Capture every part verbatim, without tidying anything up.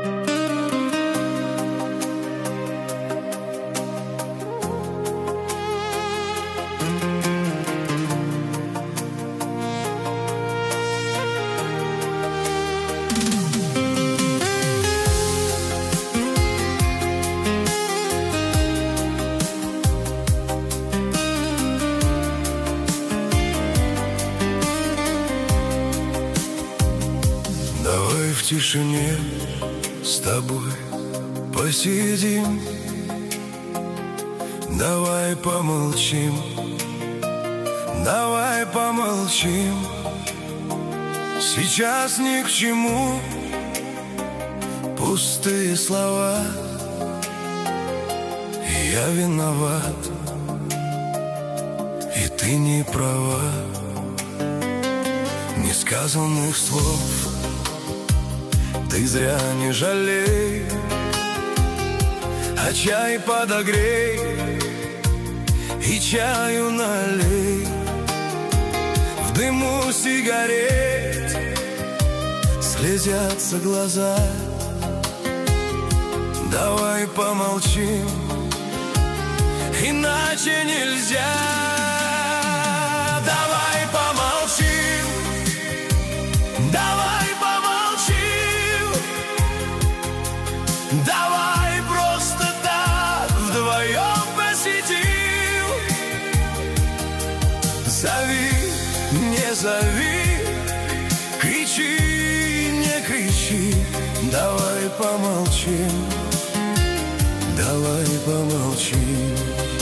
Давай в тишине с тобой посидим, давай помолчим, давай помолчим. Сейчас ни к чему пустые слова. Я виноват, и ты не права. Несказанных слов ты зря не жалей, а чай подогрей и чаю налей. В дыму сигарет слезятся глаза. Давай помолчим, иначе нельзя. Давай помолчим, давай помолчим, давай просто так вдвоем посидим. Зови, не зови, кричи, не кричи. Давай помолчим, давай помолчим.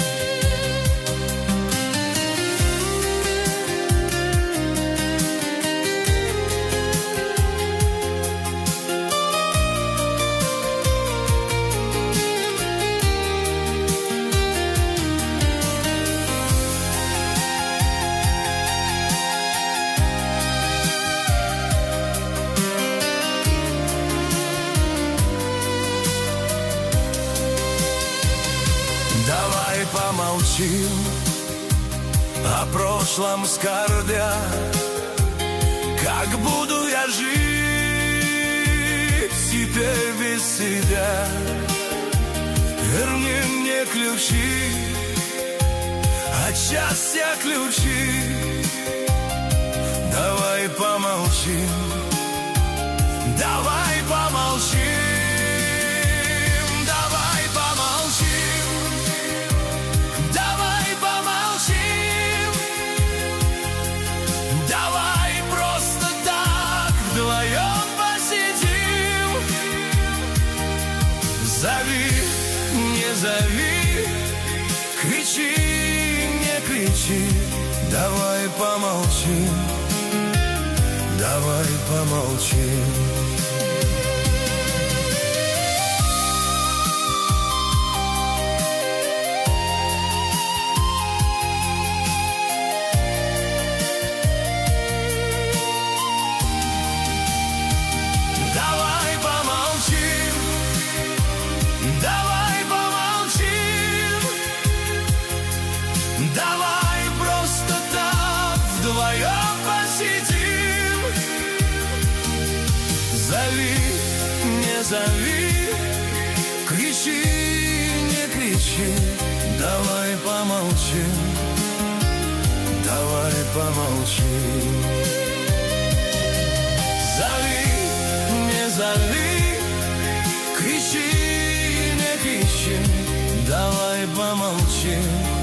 Давай помолчим, о прошлом скорбя. Как буду я жить теперь без себя? Верни мне ключи, от счастья ключи. Давай помолчим, давай помолчим. Зови, не зови, кричи, не кричи. Давай помолчим, давай помолчим. Давай просто так вдвоем посидим. Зови, не зови, кричи, не кричи. Давай помолчим, давай помолчим. Зови, не зови, кричи, не кричи. Давай помолчим,